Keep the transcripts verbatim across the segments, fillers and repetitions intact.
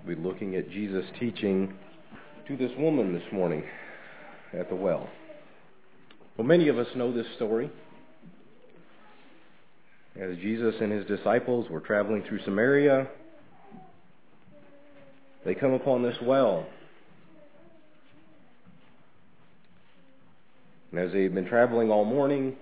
We're looking at Jesus' teaching to this woman this morning at the well. Well, many of us know this story. As Jesus and his disciples were traveling through Samaria, they come upon this well. And as they had been traveling all morning,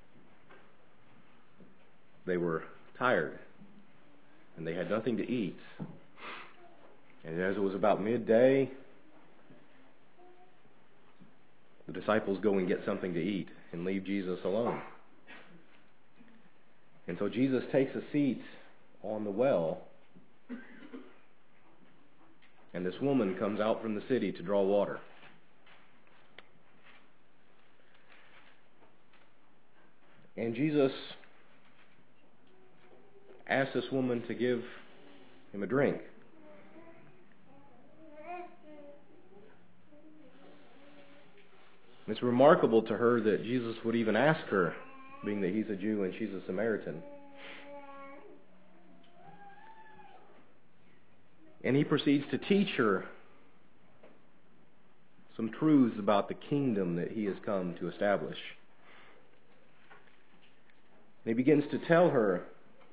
they were tired and they had nothing to eat. And as it was about midday, the disciples go and get something to eat and leave Jesus alone. And so Jesus takes a seat on the well, and this woman comes out from the city to draw water. And Jesus asks this woman to give him a drink. It's remarkable to her that Jesus would even ask her, being that he's a Jew and she's a Samaritan. And he proceeds to teach her some truths about the kingdom that he has come to establish. And he begins to tell her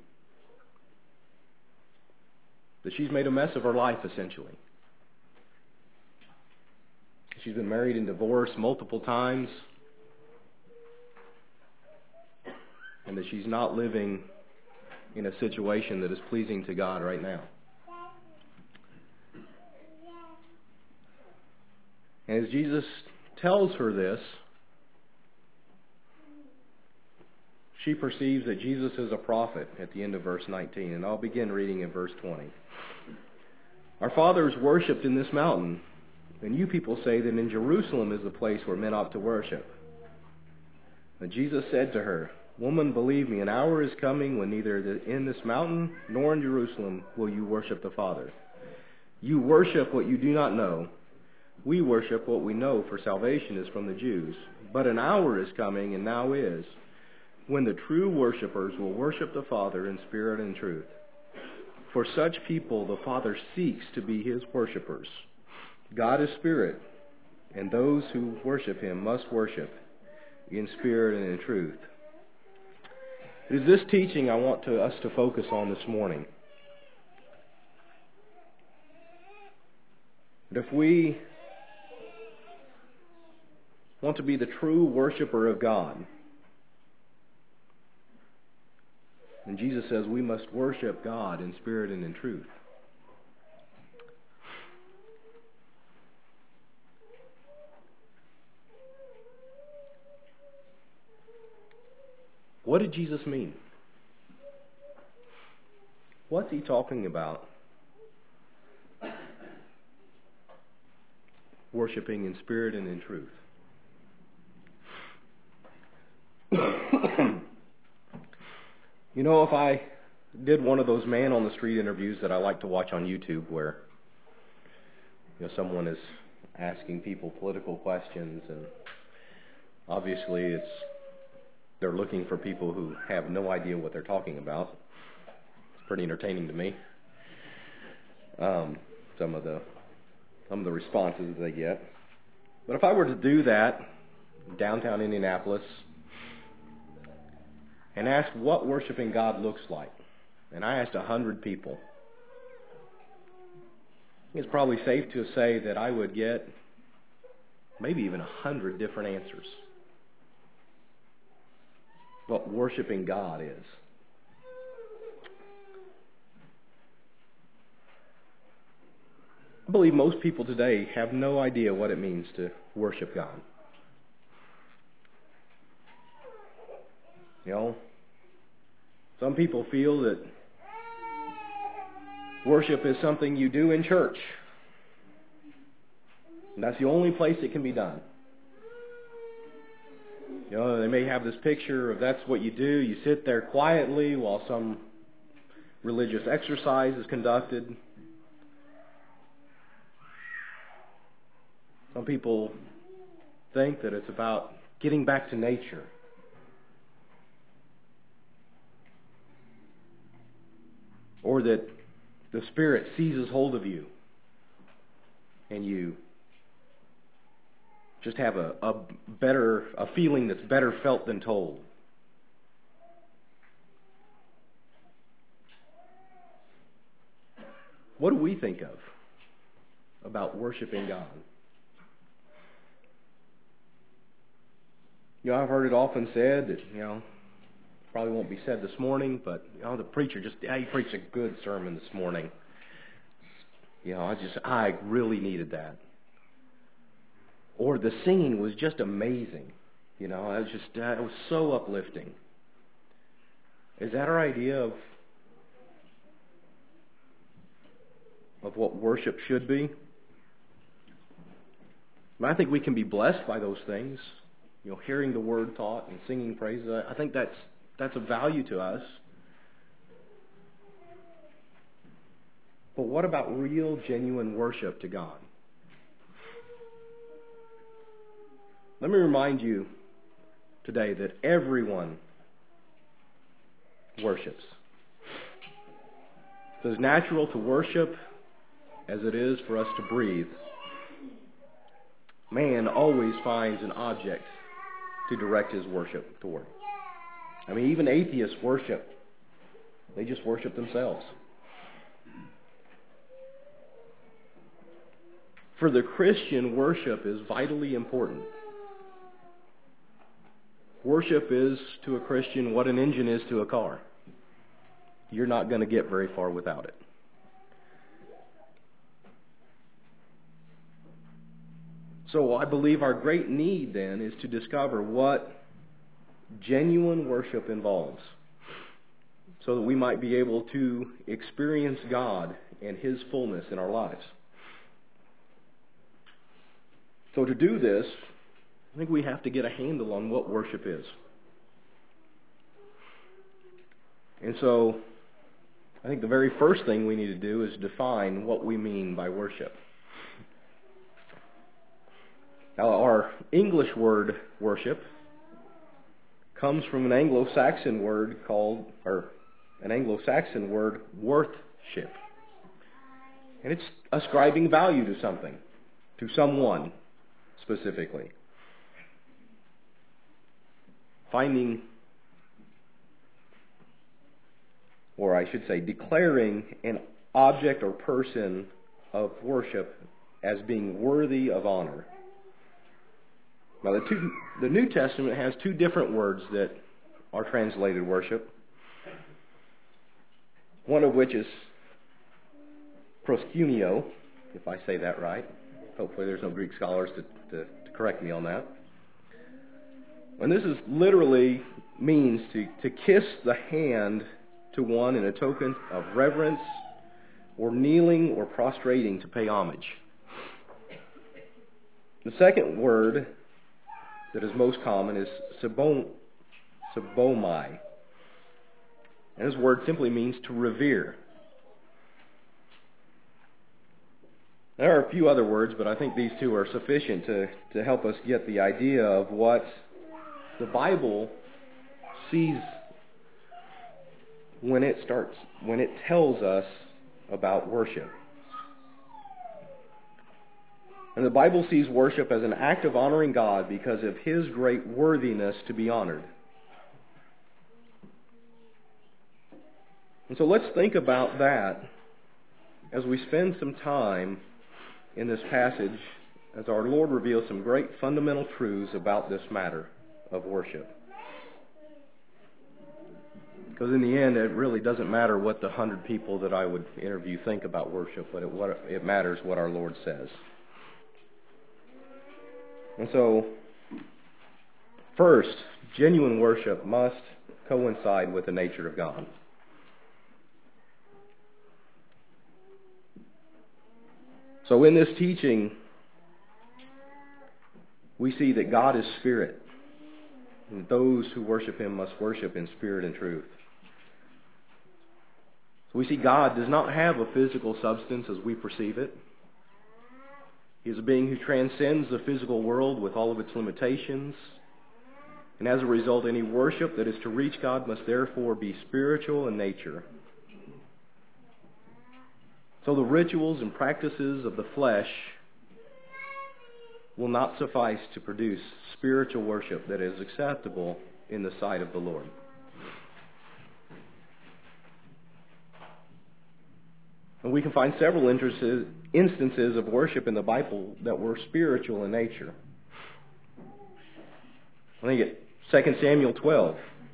that she's made a mess of her life, essentially. She's been married and divorced multiple times, and that she's not living in a situation that is pleasing to God right now. And as Jesus tells her this, she perceives that Jesus is a prophet at the end of verse nineteen. And I'll begin reading in verse twenty. Our fathers worshipped in this mountain, and you people say that in Jerusalem is the place where men ought to worship. And Jesus said to her, Woman, believe me, an hour is coming when neither in this mountain nor in Jerusalem will you worship the Father. You worship what you do not know. We worship what we know, for salvation is from the Jews. But an hour is coming, and now is, when the true worshipers will worship the Father in spirit and truth. For such people the Father seeks to be his worshipers. God is spirit, and those who worship him must worship in spirit and in truth. It is this teaching I want to, us to focus on this morning. That if we want to be the true worshiper of God, and Jesus says we must worship God in spirit and in truth. What did Jesus mean? What's he talking about? Worshiping in spirit and in truth. You know, if I did one of those man on the street interviews that I like to watch on YouTube, where you know someone is asking people political questions, and obviously it's they're looking for people who have no idea what they're talking about. It's pretty entertaining to me. Um, some of the some of the responses they get. But if I were to do that downtown Indianapolis and ask what worshiping God looks like, and I asked a hundred people, it's probably safe to say that I would get maybe even a hundred different answers. What worshiping God is. I believe most people today have no idea what it means to worship God. You know, some people feel that worship is something you do in church. And that's the only place it can be done. You know, they may have this picture of that's what you do. You sit there quietly while some religious exercise is conducted. Some people think that it's about getting back to nature. Or that the Spirit seizes hold of you and you just have a, a better, a feeling that's better felt than told. What do we think of about worshiping God? You know, I've heard it often said that, you know, probably won't be said this morning, but, you know, the preacher just, yeah, he preached a good sermon this morning. You know, I just, I really needed that. Or the singing was just amazing. You know, I was just, uh, it was so uplifting. Is that our idea of of what worship should be? And I think we can be blessed by those things. You know, hearing the word taught and singing praises. I think that's that's a value to us. But what about real, genuine worship to God? Let me remind you today that everyone worships. It's as natural to worship as it is for us to breathe. Man always finds an object to direct his worship toward. I mean, even atheists worship. They just worship themselves. For the Christian, worship is vitally important. Worship is to a Christian what an engine is to a car. You're not going to get very far without it. So I believe our great need then is to discover what genuine worship involves, so that we might be able to experience God and His fullness in our lives. So to do this, I think we have to get a handle on what worship is. And so I think the very first thing we need to do is define what we mean by worship. Now, our English word worship comes from an Anglo-Saxon word called, or an Anglo-Saxon word, worthship. And it's ascribing value to something, to someone specifically. Finding, or I should say, declaring an object or person of worship as being worthy of honor. Now, the, two, the New Testament has two different words that are translated worship. One of which is proskuneo, if I say that right. Hopefully there's no Greek scholars to, to, to correct me on that. And this is literally means to, to kiss the hand to one in a token of reverence, or kneeling or prostrating to pay homage. The second word that is most common is sabon, sabomai. And this word simply means to revere. There are a few other words, but I think these two are sufficient to, to help us get the idea of what the Bible sees when it starts, when it tells us about worship. And the Bible sees worship as an act of honoring God because of His great worthiness to be honored. And so let's think about that as we spend some time in this passage, as our Lord reveals some great fundamental truths about this matter of worship. Because in the end, it really doesn't matter what the hundred people that I would interview think about worship, but it, what, it matters what our Lord says. And so, first, genuine worship must coincide with the nature of God. So in this teaching, we see that God is spirit, and those who worship Him must worship in spirit and truth. So we see God does not have a physical substance as we perceive it. He is a being who transcends the physical world with all of its limitations. And as a result, any worship that is to reach God must therefore be spiritual in nature. So the rituals and practices of the flesh will not suffice to produce spiritual worship that is acceptable in the sight of the Lord. And we can find several instances of worship in the Bible that were spiritual in nature. I think at Second Samuel twelve.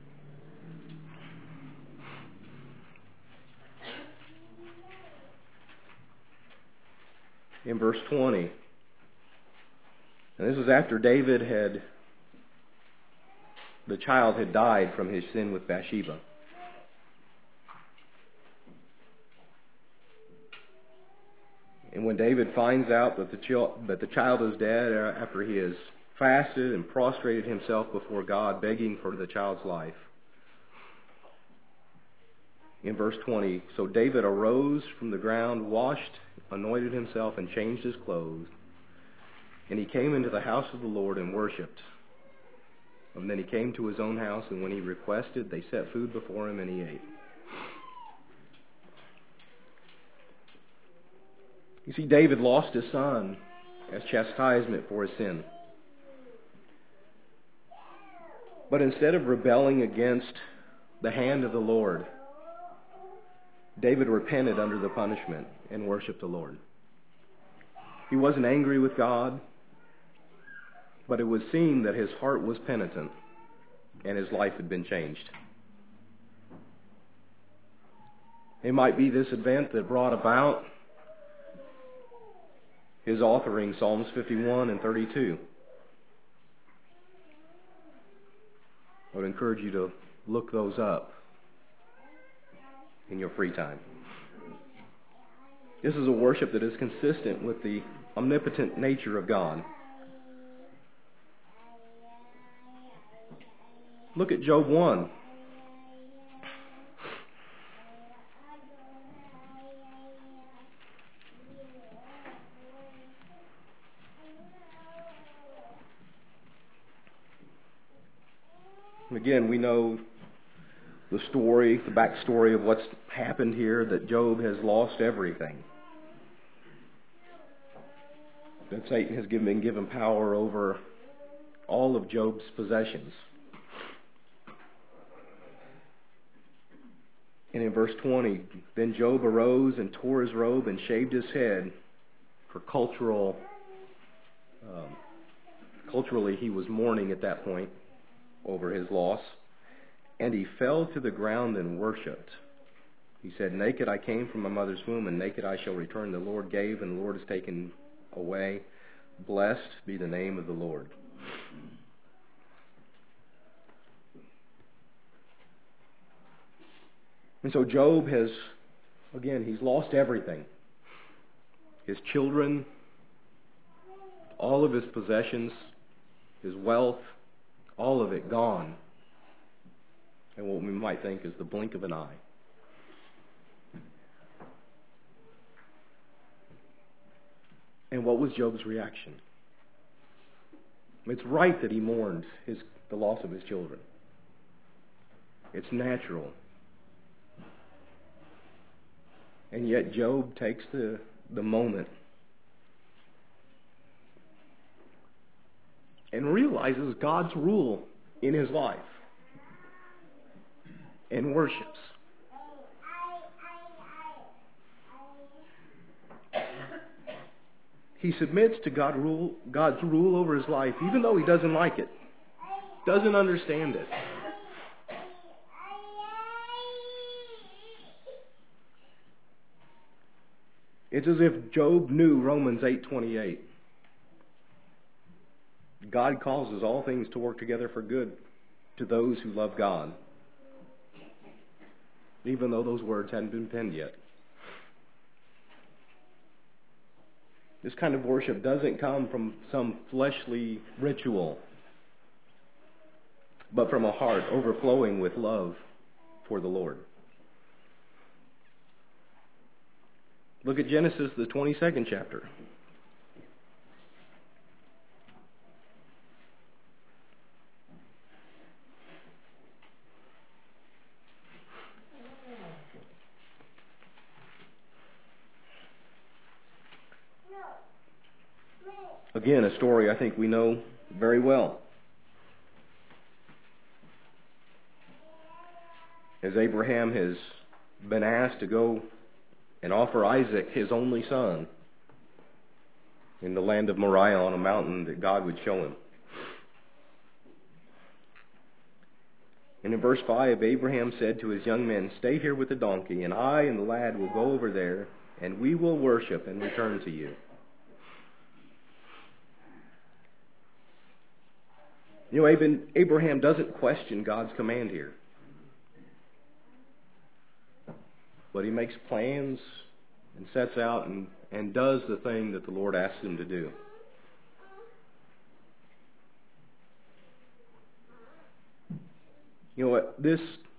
In verse twenty. And this was after David had, the child had died from his sin with Bathsheba. And when David finds out that the, ch- that the child is dead after he has fasted and prostrated himself before God, begging for the child's life. In verse twenty, so David arose from the ground, washed, anointed himself, and changed his clothes. And he came into the house of the Lord and worshipped. And then he came to his own house, and when he requested, they set food before him, and he ate. You see, David lost his son as chastisement for his sin. But instead of rebelling against the hand of the Lord, David repented under the punishment and worshiped the Lord. He wasn't angry with God, but it was seen that his heart was penitent and his life had been changed. It might be this event that brought about his authoring Psalms fifty-one and thirty-two. I would encourage you to look those up in your free time. This is a worship that is consistent with the omnipotent nature of God. Look at Job one. Again, we know the story, the backstory of what's happened here, that Job has lost everything. That Satan has been given power over all of Job's possessions. And in verse twenty, then Job arose and tore his robe and shaved his head. For cultural, um, culturally he was mourning at that point over his loss. And he fell to the ground and worshipped. He said, naked I came from my mother's womb, and naked I shall return. The Lord gave, and the Lord has taken away. Blessed be the name of the Lord. And so Job has, again, he's lost everything. His children, all of his possessions, his wealth, all of it gone. And what we might think is the blink of an eye. And what was Job's reaction? It's right that he mourned his, the loss of his children. It's natural. And yet Job takes the, the moment and realizes God's rule in his life and worships. He submits to God rule, God's rule over his life, even though he doesn't like it, doesn't understand it. It's as if Job knew Romans eight twenty-eight. God causes all things to work together for good to those who love God, even though those words hadn't been penned yet. This kind of worship doesn't come from some fleshly ritual, but from a heart overflowing with love for the Lord. Look at Genesis, the twenty-second chapter. Again, a story I think we know very well. As Abraham has been asked to go and offer Isaac, his only son, in the land of Moriah on a mountain that God would show him. And in verse five, Abraham said to his young men, "Stay here with the donkey, and I and the lad will go over there, and we will worship and return to you." You know, Abraham doesn't question God's command here. But he makes plans and sets out and, and does the thing that the Lord asks him to do. You know what? This,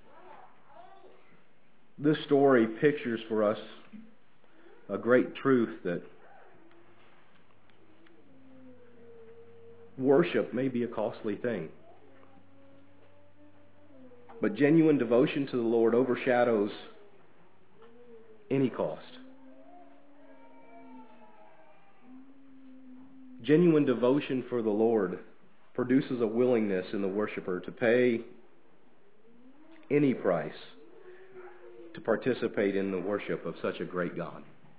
this story pictures for us a great truth that worship may be a costly thing. But genuine devotion to the Lord overshadows any cost. Genuine devotion for the Lord produces a willingness in the worshiper to pay any price to participate in the worship of such a great God.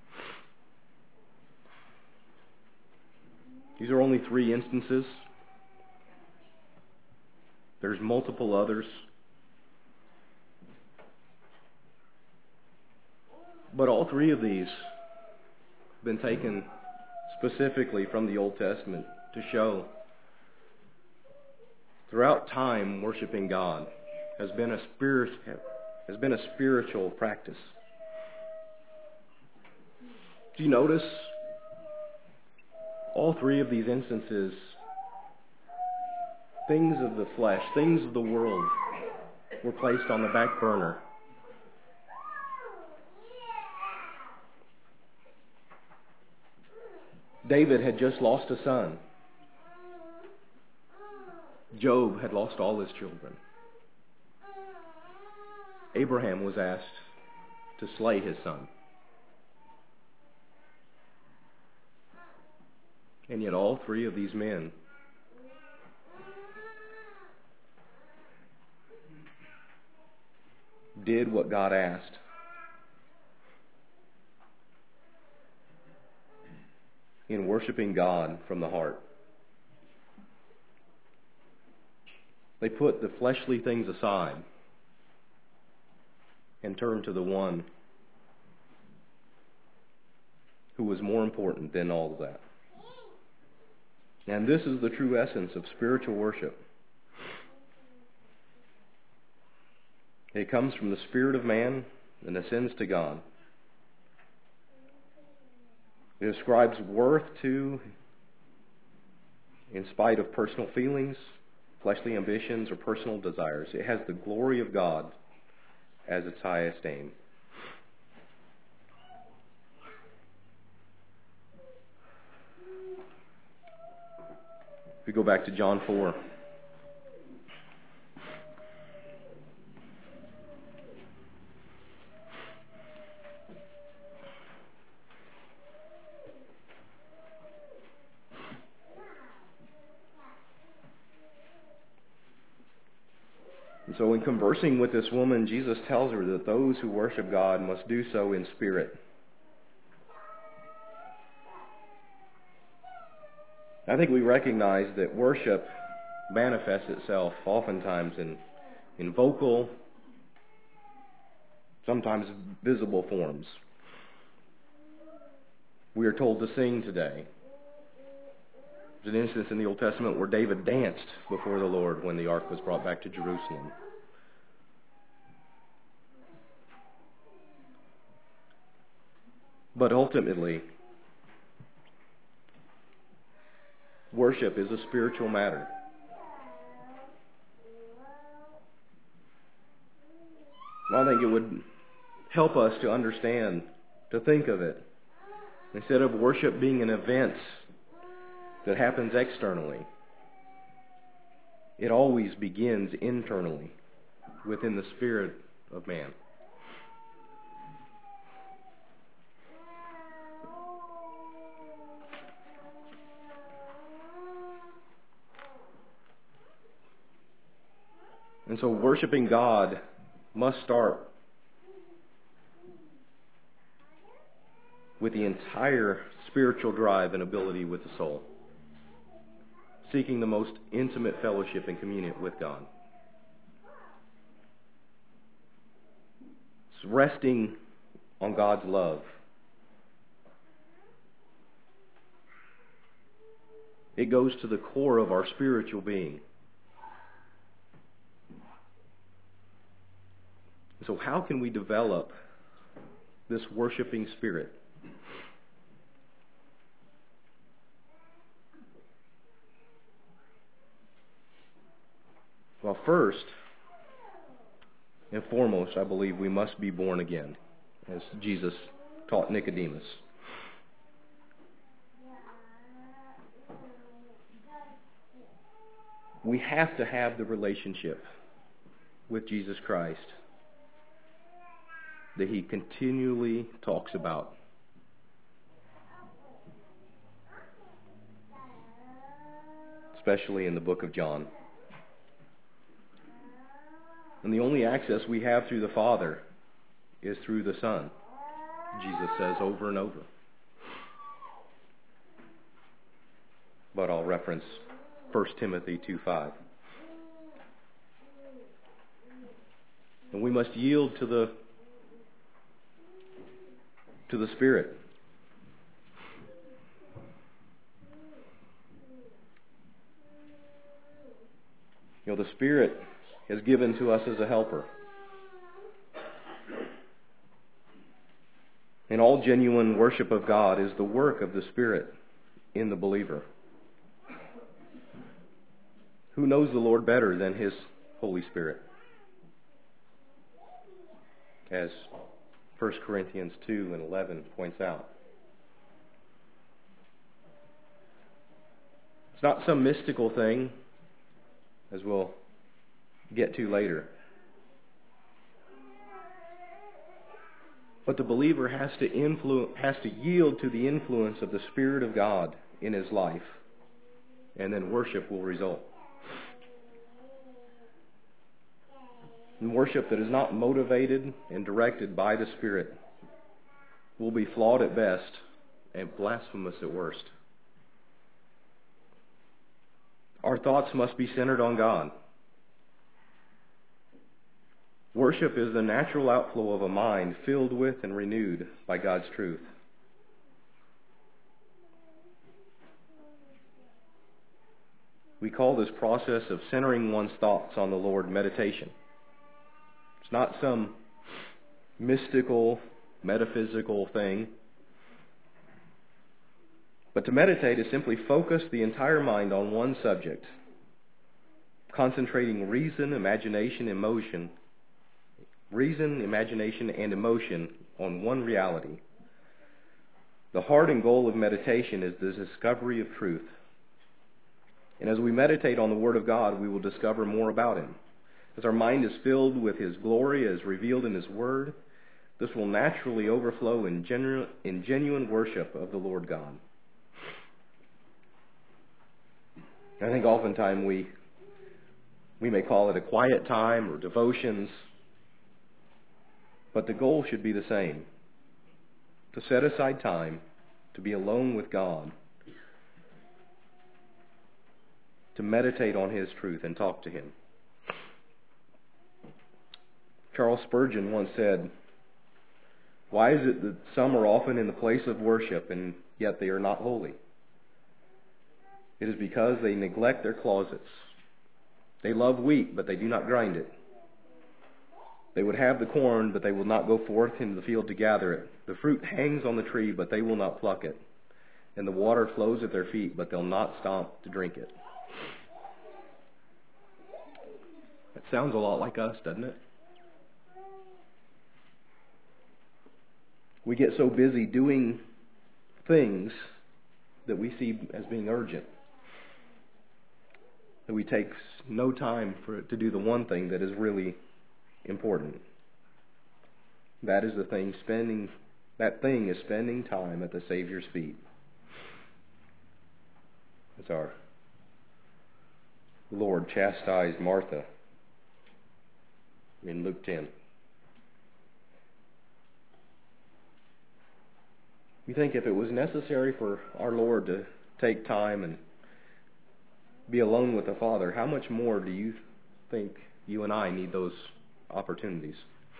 These are only three instances. There's multiple others. But all three of these have been taken specifically from the Old Testament to show throughout time worshiping God has been a spirit has been a spiritual practice. Do you notice all three of these instances, things of the flesh, things of the world were placed on the back burner. David had just lost a son. Job had lost all his children. Abraham was asked to slay his son. And yet all three of these men did what God asked. In worshiping God from the heart. They put the fleshly things aside and turned to the one who was more important than all of that. And this is the true essence of spiritual worship. It comes from the spirit of man and ascends to God. It ascribes worth to, in spite of personal feelings, fleshly ambitions, or personal desires. It has the glory of God as its highest aim. If we go back to John four. And so in conversing with this woman, Jesus tells her that those who worship God must do so in spirit. I think we recognize that worship manifests itself oftentimes in, in vocal, sometimes visible forms. We are told to sing today. There's an instance in the Old Testament where David danced before the Lord when the ark was brought back to Jerusalem. But ultimately, worship is a spiritual matter. Well, I think it would help us to understand, to think of it, instead of worship being an event that happens externally, it always begins internally, within the spirit of man. And so worshiping God must start with the entire spiritual drive and ability with the soul, seeking the most intimate fellowship and communion with God. It's resting on God's love. It goes to the core of our spiritual being. So how can we develop this worshiping spirit? Well, first and foremost, I believe we must be born again, as Jesus taught Nicodemus. We have to have the relationship with Jesus Christ that he continually talks about. Especially in the book of John. And the only access we have through the Father is through the Son, Jesus says over and over. But I'll reference First Timothy two five. And we must yield to the to the Spirit. You know, the Spirit is given to us as a helper. And all genuine worship of God is the work of the Spirit in the believer. Who knows the Lord better than His Holy Spirit? As First Corinthians two and eleven points out. It's not some mystical thing, as we'll get to later. But the believer has to influ- has to yield to the influence of the Spirit of God in his life, and then worship will result. And worship that is not motivated and directed by the Spirit will be flawed at best and blasphemous at worst. Our thoughts must be centered on God. Worship is the natural outflow of a mind filled with and renewed by God's truth. We call this process of centering one's thoughts on the Lord meditation. It's not some mystical, metaphysical thing. But to meditate is simply focus the entire mind on one subject, concentrating reason, imagination, emotion, reason, imagination, and emotion on one reality. The heart and goal of meditation is the discovery of truth. And as we meditate on the Word of God, we will discover more about Him. As our mind is filled with His glory as revealed in His Word, this will naturally overflow in, genu- in genuine worship of the Lord God. I think oftentimes we we may call it a quiet time or devotions, but the goal should be the same. To set aside time to be alone with God, to meditate on His truth and talk to Him. Charles Spurgeon once said, "Why is it that some are often in the place of worship and yet they are not holy? It is because they neglect their closets. They love wheat, but they do not grind it. They would have the corn, but they will not go forth into the field to gather it. The fruit hangs on the tree, but they will not pluck it. And the water flows at their feet, but they'll not stop to drink it." That sounds a lot like us, doesn't it? We get so busy doing things that we see as being urgent that we take no time for it to do the one thing that is really important. That is the thing spending that thing is spending time at the Savior's feet. As our Lord chastised Martha in Luke ten. You think if it was necessary for our Lord to take time and be alone with the Father, how much more do you think you and I need those opportunities?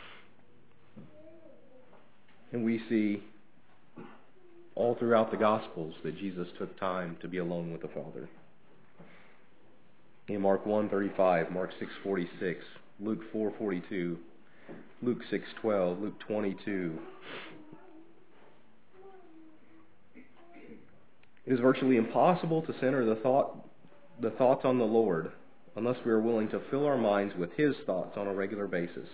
And we see all throughout the Gospels that Jesus took time to be alone with the Father. In Mark one thirty-five, Mark six forty-six, Luke four forty-two, Luke six twelve, Luke twenty-two. It is virtually impossible to center the thought, the thoughts on the Lord unless we are willing to fill our minds with His thoughts on a regular basis.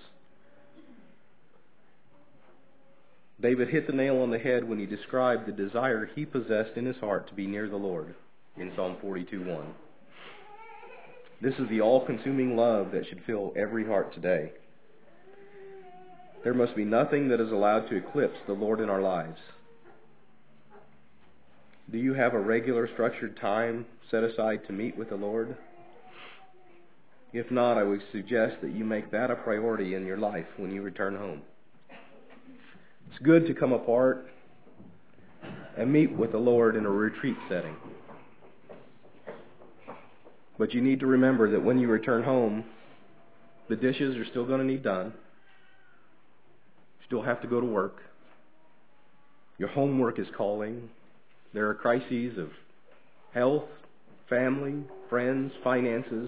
David hit the nail on the head when he described the desire he possessed in his heart to be near the Lord in Psalm forty-two one. This is the all-consuming love that should fill every heart today. There must be nothing that is allowed to eclipse the Lord in our lives. Do you have a regular, structured time set aside to meet with the Lord? If not, I would suggest that you make that a priority in your life when you return home. It's good to come apart and meet with the Lord in a retreat setting. But you need to remember that when you return home, the dishes are still going to need done. You still have to go to work. Your homework is calling. There are crises of health, family, friends, finances.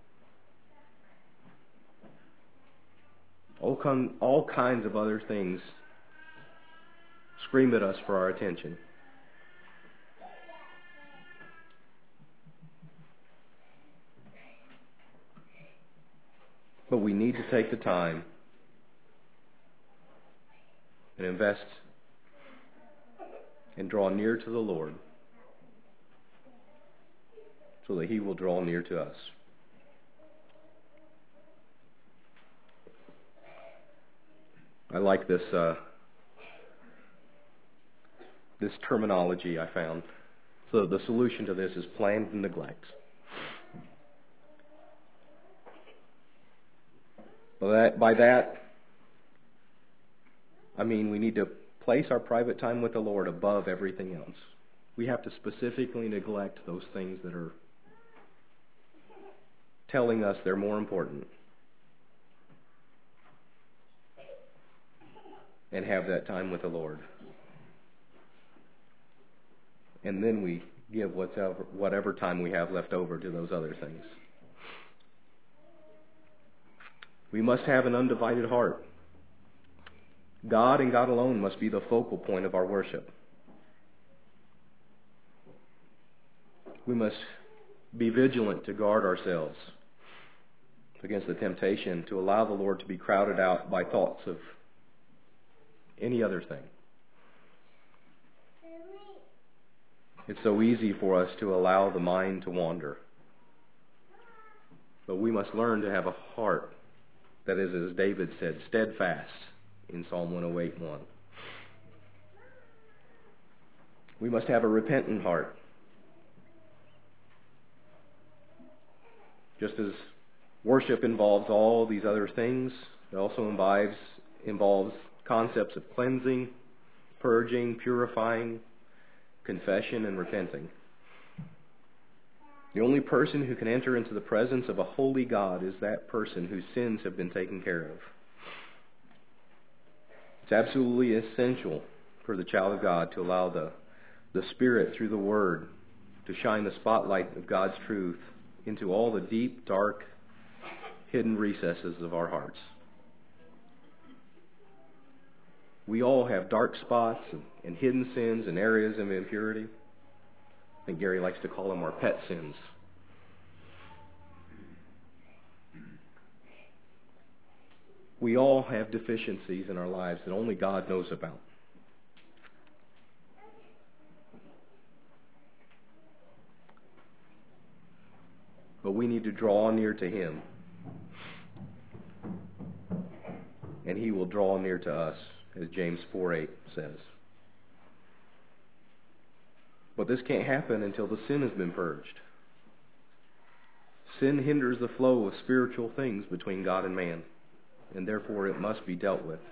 All, con- all kinds of other things scream at us for our attention. But we need to take the time and invest and draw near to the Lord so that He will draw near to us. I like this uh, this terminology I found. So the solution to this is planned neglect. By that, by that, I mean we need to place our private time with the Lord above everything else. We have to specifically neglect those things that are telling us they're more important, and have that time with the Lord. And then we give whatever, whatever time we have left over to those other things. We must have an undivided heart. God and God alone must be the focal point of our worship. We must be vigilant to guard ourselves against the temptation to allow the Lord to be crowded out by thoughts of any other thing. It's so easy for us to allow the mind to wander. But we must learn to have a heart that is, as David said, steadfast in Psalm one oh eight one. We must have a repentant heart. Just as worship involves all these other things, it also involves, involves concepts of cleansing, purging, purifying, confession, and repenting. The only person who can enter into the presence of a holy God is that person whose sins have been taken care of. It's absolutely essential for the child of God to allow the, the Spirit through the Word to shine the spotlight of God's truth into all the deep, dark, hidden recesses of our hearts. We all have dark spots and, and hidden sins and areas of impurity. I think Gary likes to call them our pet sins. We all have deficiencies in our lives that only God knows about. But we need to draw near to Him, and He will draw near to us, as James four eight says. But this can't happen until the sin has been purged. Sin hinders the flow of spiritual things between God and man. and therefore it must be dealt with.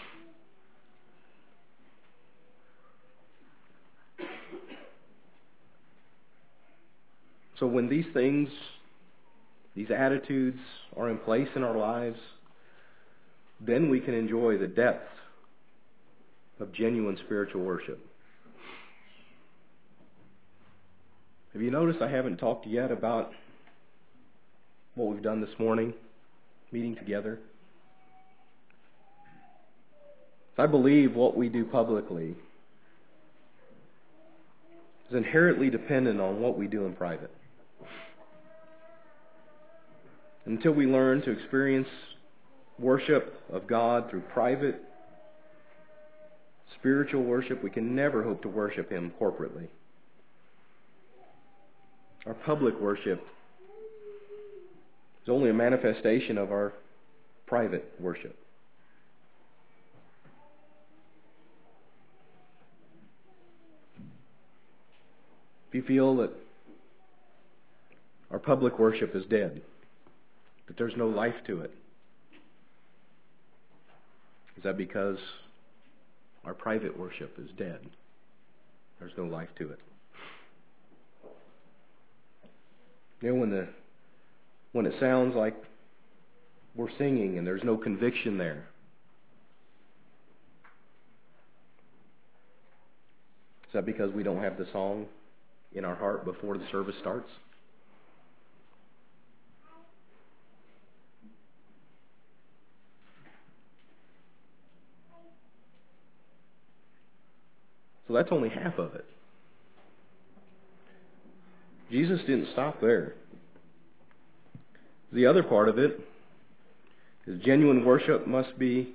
So when these things, these attitudes are in place in our lives, then we can enjoy the depth of genuine spiritual worship. Have you noticed I haven't talked yet about what we've done this morning, meeting together? I believe what we do publicly is inherently dependent on what we do in private. Until we learn to experience worship of God through private, spiritual worship, we can never hope to worship Him corporately. Our public worship is only a manifestation of our private worship. If you feel that our public worship is dead, that there's no life to it, is that because our private worship is dead? There's no life to it. You know, when the when it sounds like we're singing and there's no conviction there, is that because we don't have the song in our heart before the service starts? So that's only half of it. Jesus didn't stop there. The other part of it is genuine worship must be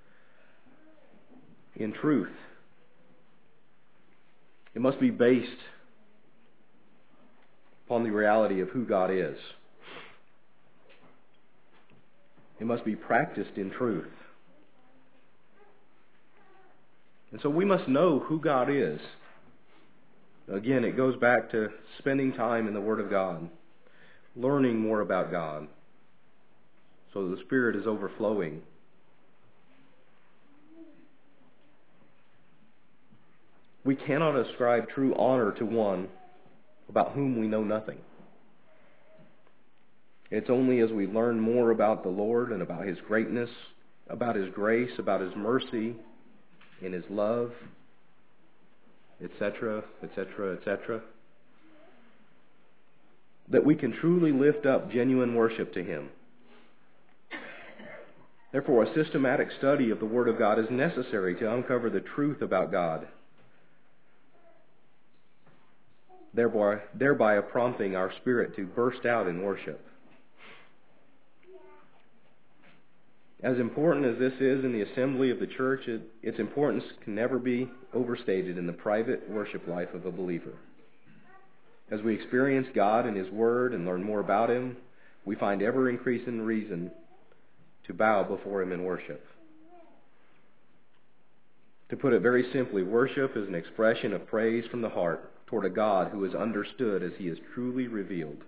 in truth. It must be based upon the reality of who God is. It must be practiced in truth. And so we must know who God is. Again, it goes back to spending time in the Word of God, learning more about God, so the Spirit is overflowing. We cannot ascribe true honor to one about whom we know nothing. It's only as we learn more about the Lord and about His greatness, about His grace, about His mercy, and His love, et cetera, et cetera, et cetera, that we can truly lift up genuine worship to Him. Therefore, a systematic study of the Word of God is necessary to uncover the truth about God, thereby, thereby prompting our spirit to burst out in worship. As important as this is in the assembly of the church, it, its importance can never be overstated in the private worship life of a believer. As we experience God and His Word and learn more about Him, we find ever-increasing reason to bow before Him in worship. To put it very simply, worship is an expression of praise from the heart toward a God who is understood as He is truly revealed.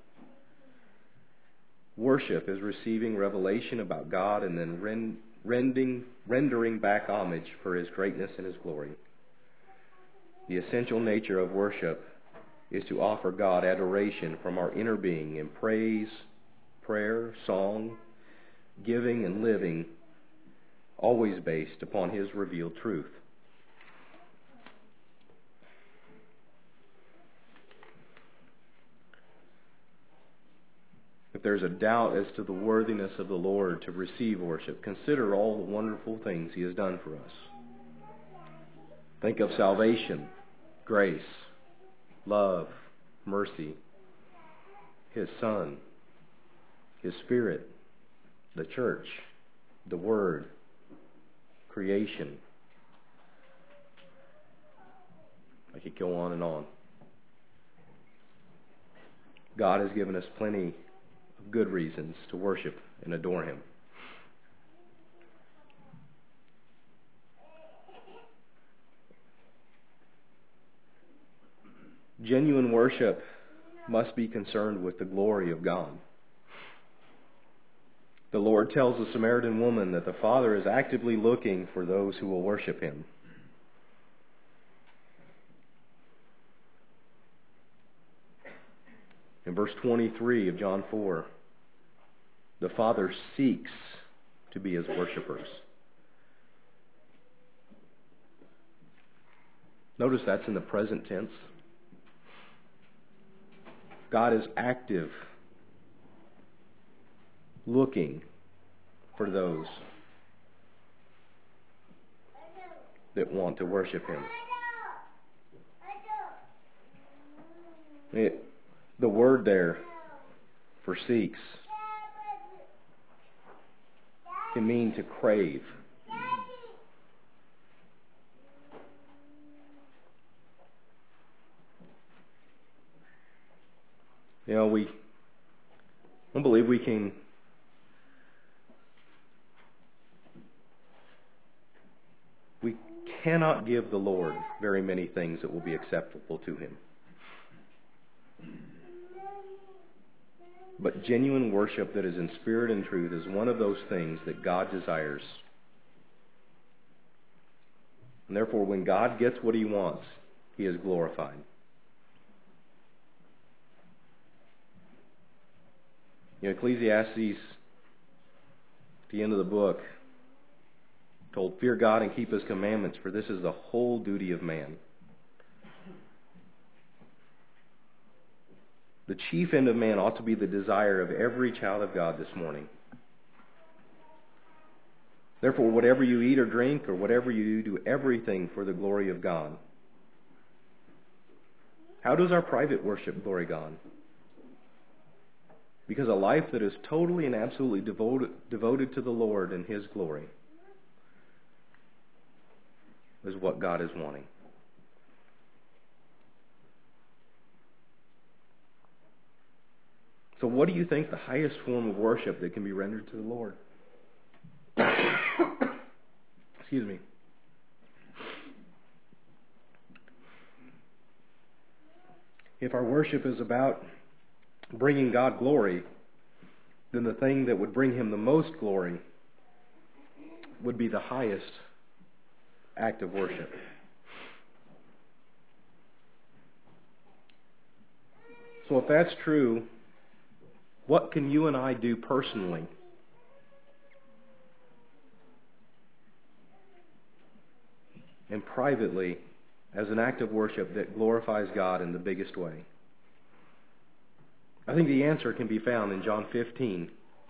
Worship is receiving revelation about God and then rend, rending, rendering back homage for His greatness and His glory. The essential nature of worship is to offer God adoration from our inner being in praise, prayer, song, giving, and living, always based upon His revealed truth. If there's a doubt as to the worthiness of the Lord to receive worship, consider all the wonderful things He has done for us. Think of salvation, grace, love, mercy, His Son, His Spirit, the church, the Word, creation. I could go on and on. God has given us plenty of good reasons to worship and adore Him. Genuine worship must be concerned with the glory of God. the Lord tells the Samaritan woman that the Father is actively looking for those who will worship Him. In verse twenty-three of John four, the Father seeks to be His worshipers. Notice that's in the present tense. God is active, looking for those that want to worship Him. It, the word there for seeks can mean to crave. You know, we I believe we can we cannot give the Lord very many things that will be acceptable to Him. But genuine worship that is in spirit and truth is one of those things that God desires. And therefore, when God gets what He wants, He is glorified. You know, Ecclesiastes, at the end of the book, told, "Fear God and keep His commandments, for this is the whole duty of man." The chief end of man ought to be the desire of every child of God this morning. Therefore, whatever you eat or drink or whatever you do, do everything for the glory of God. How does our private worship glory God? Because a life that is totally and absolutely devoted, devoted to the Lord and His glory is what God is wanting. So what do you think the highest form of worship that can be rendered to the Lord? Excuse me. If our worship is about bringing God glory, then the thing that would bring Him the most glory would be the highest act of worship. So if that's true, what can you and I do personally and privately as an act of worship that glorifies God in the biggest way? I think the answer can be found in John fifteen.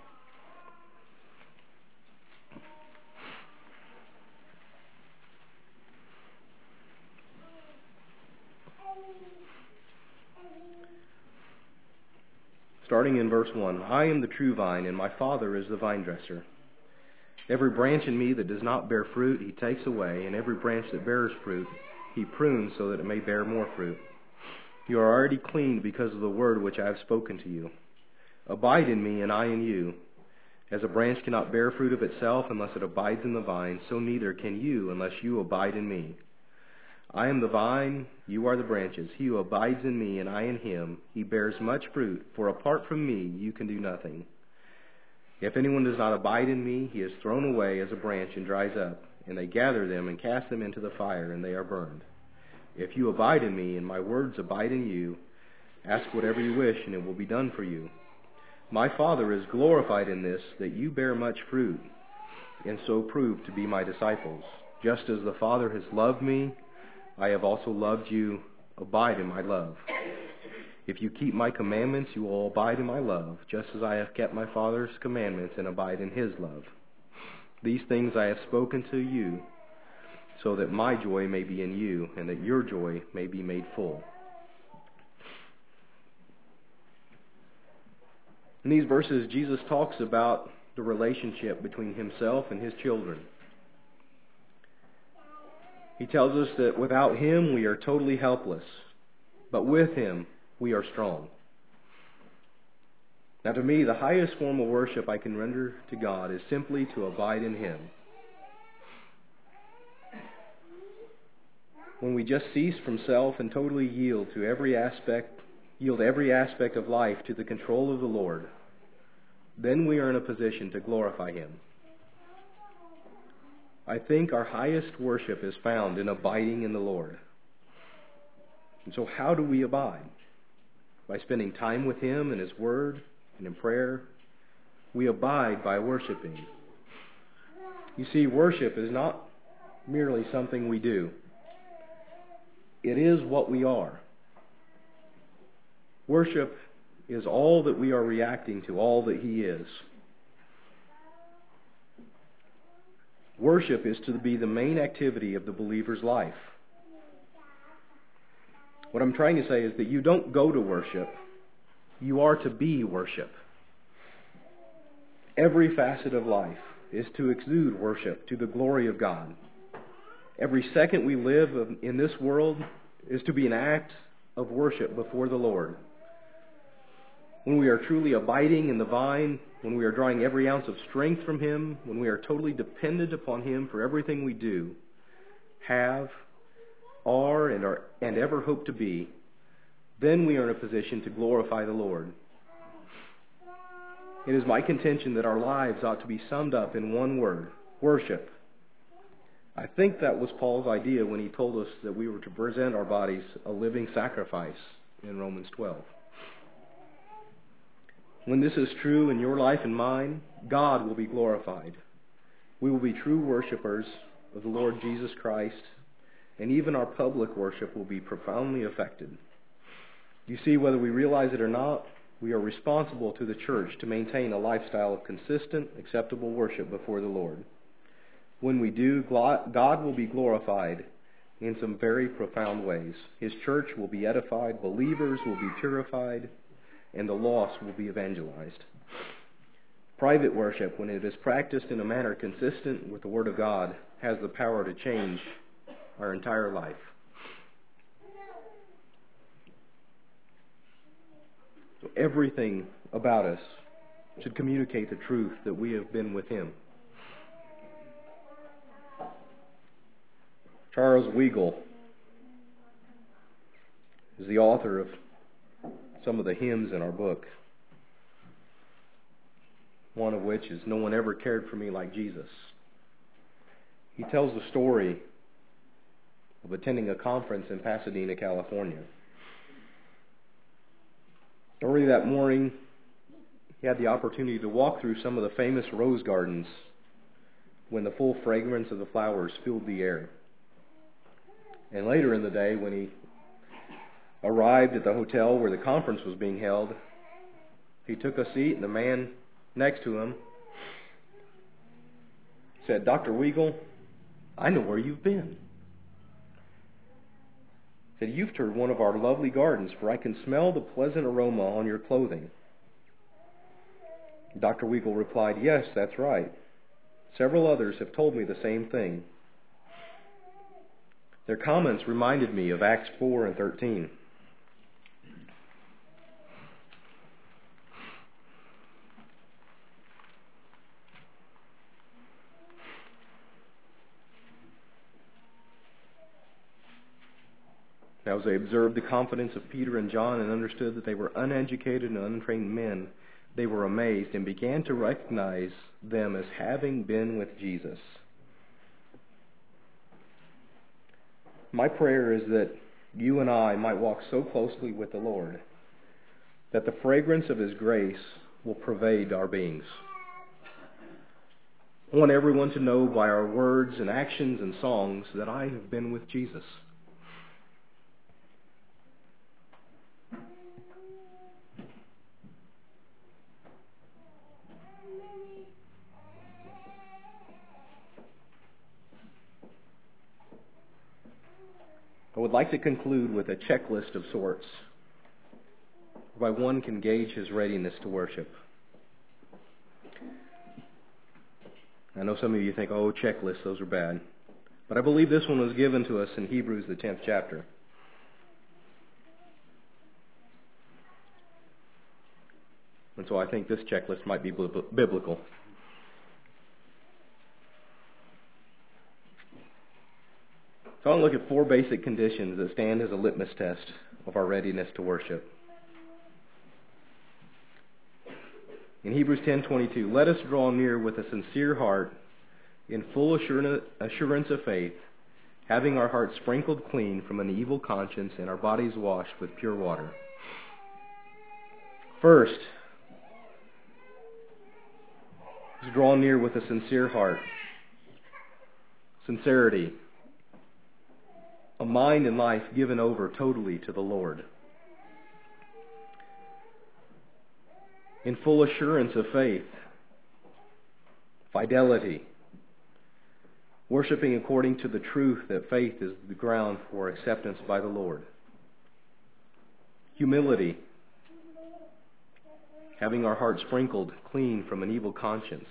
Starting in verse one, "I am the true vine, and my Father is the vine dresser. Every branch in me that does not bear fruit, He takes away, and every branch that bears fruit, He prunes so that it may bear more fruit. You are already clean because of the word which I have spoken to you. Abide in me, and I in you. As a branch cannot bear fruit of itself unless it abides in the vine, so neither can you unless you abide in me. I am the vine, you are the branches. He who abides in me, and I in him, he bears much fruit, for apart from me you can do nothing. If anyone does not abide in me, he is thrown away as a branch and dries up, and they gather them and cast them into the fire, and they are burned. If you abide in me, and my words abide in you, ask whatever you wish, and it will be done for you. My Father is glorified in this, that you bear much fruit, and so prove to be my disciples. Just as the Father has loved me, I have also loved you. Abide in my love. If you keep my commandments, you will abide in my love, just as I have kept my Father's commandments and abide in his love. These things I have spoken to you, so that my joy may be in you, and that your joy may be made full." In these verses, Jesus talks about the relationship between himself and his children. He tells us that without him we are totally helpless, but with him we are strong. Now, to me, the highest form of worship I can render to God is simply to abide in him. When we just cease from self and totally yield to every aspect, yield every aspect of life to the control of the Lord, then we are in a position to glorify Him. I think our highest worship is found in abiding in the Lord. And so how do we abide? By spending time with Him in His Word and in prayer. We abide by worshiping. You see, worship is not merely something we do. It is what we are. Worship is all that we are reacting to, all that He is. Worship is to be the main activity of the believer's life. What I'm trying to say is that you don't go to worship. You are to be worship. Every facet of life is to exude worship to the glory of God. Every second we live in this world is to be an act of worship before the Lord. When we are truly abiding in the vine, when we are drawing every ounce of strength from Him, when we are totally dependent upon Him for everything we do, have, are, and are, and ever hope to be, then we are in a position to glorify the Lord. It is my contention that our lives ought to be summed up in one word: worship. I think that was Paul's idea when he told us that we were to present our bodies a living sacrifice in Romans twelve. When this is true in your life and mine, God will be glorified. We will be true worshipers of the Lord Jesus Christ, and even our public worship will be profoundly affected. You see, whether we realize it or not, we are responsible to the church to maintain a lifestyle of consistent, acceptable worship before the Lord. When we do, God will be glorified in some very profound ways. His church will be edified, believers will be purified, and the lost will be evangelized. Private worship, when it is practiced in a manner consistent with the Word of God, has the power to change our entire life. So everything about us should communicate the truth that we have been with Him. Charles Weigle is the author of some of the hymns in our book, one of which is "No One Ever Cared for Me Like Jesus." He tells the story of attending a conference in Pasadena, California. Early that morning, he had the opportunity to walk through some of the famous rose gardens when the full fragrance of the flowers filled the air. And later in the day, when he arrived at the hotel where the conference was being held, he took a seat, and the man next to him said, "Doctor Weigle, I know where you've been." He said, "You've toured one of our lovely gardens, for I can smell the pleasant aroma on your clothing." Doctor Weigle replied, "Yes, that's right. Several others have told me the same thing. Their comments reminded me of Acts four and thirteen. Now, as they observed the confidence of Peter and John and understood that they were uneducated and untrained men, they were amazed and began to recognize them as having been with Jesus. My prayer is that you and I might walk so closely with the Lord that the fragrance of His grace will pervade our beings. I want everyone to know by our words and actions and songs that I have been with Jesus. I would like to conclude with a checklist of sorts, whereby one can gauge his readiness to worship. I know some of you think, oh, checklists, those are bad. But I believe this one was given to us in Hebrews, the tenth chapter. And so I think this checklist might be biblical. So I want to look at four basic conditions that stand as a litmus test of our readiness to worship. In Hebrews ten twenty-two, let us draw near with a sincere heart, in full assurance of faith, having our hearts sprinkled clean from an evil conscience and our bodies washed with pure water. First, let's draw near with a sincere heart. Sincerity. A mind and life given over totally to the Lord. In full assurance of faith. Fidelity. Worshipping according to the truth that faith is the ground for acceptance by the Lord. Humility. Having our hearts sprinkled clean from an evil conscience.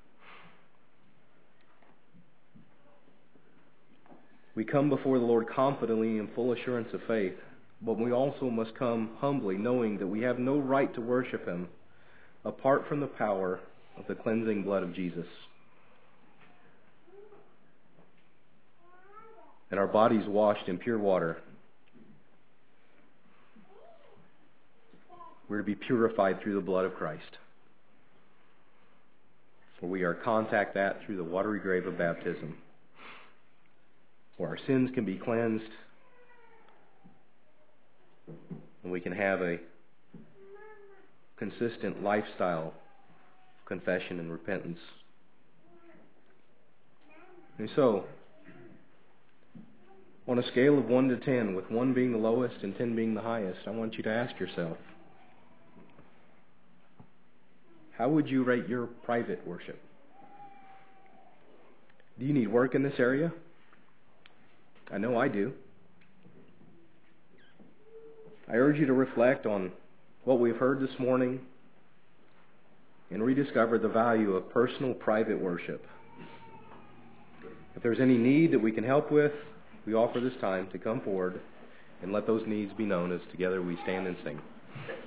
We come before the Lord confidently in full assurance of faith, but we also must come humbly, knowing that we have no right to worship Him apart from the power of the cleansing blood of Jesus. And our bodies washed in pure water. We're to be purified through the blood of Christ. For we are contact that through the watery grave of baptism, where our sins can be cleansed and we can have a consistent lifestyle of confession and repentance. And so, on a scale of one to ten, with one being the lowest and ten being the highest, I want you to ask yourself, how would you rate your private worship? Do you need work in this area? I know I do. I urge you to reflect on what we've heard this morning and rediscover the value of personal private worship. If there's any need that we can help with, we offer this time to come forward and let those needs be known as together we stand and sing.